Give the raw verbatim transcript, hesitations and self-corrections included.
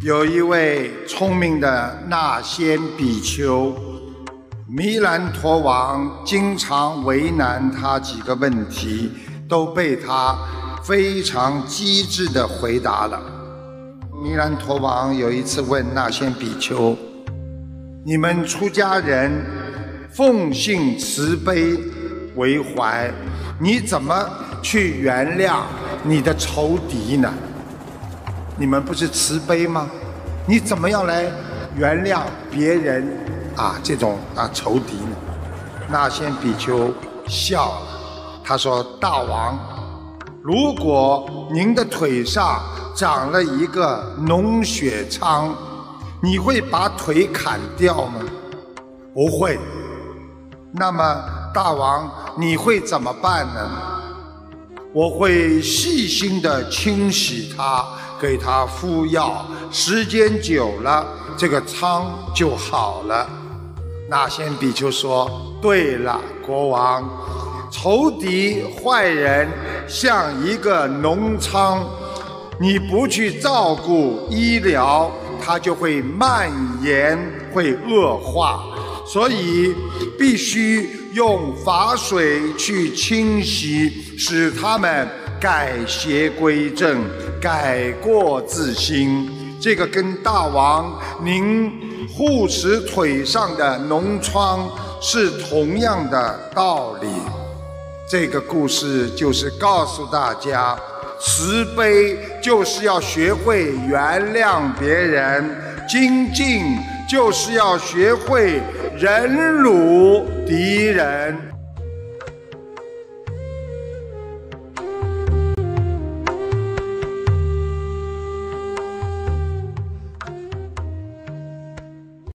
有一位聪明的那仙比丘，弥兰陀王经常为难他几个问题，都被他非常机智地回答了。弥兰陀王有一次问那仙比丘：你们出家人奉性慈悲为怀，你怎么去原谅你的仇敌呢？你们不是慈悲吗？你怎么样来原谅别人啊这种啊仇敌呢？那仙比丘笑了，他说：大王，如果您的腿上长了一个脓血疮，你会把腿砍掉吗？不会。那么大王，你会怎么办呢？我会细心地清洗它，给它敷药，时间久了，这个疮就好了。那仙比丘说：对了，国王，仇敌坏人像一个脓疮，你不去照顾医疗，它就会蔓延，会恶化，所以必须用法水去清洗，使他们改邪归正，改过自新。这个跟大王您护持腿上的脓疮是同样的道理。这个故事就是告诉大家，慈悲就是要学会原谅别人，精进就是要学会忍辱敌人。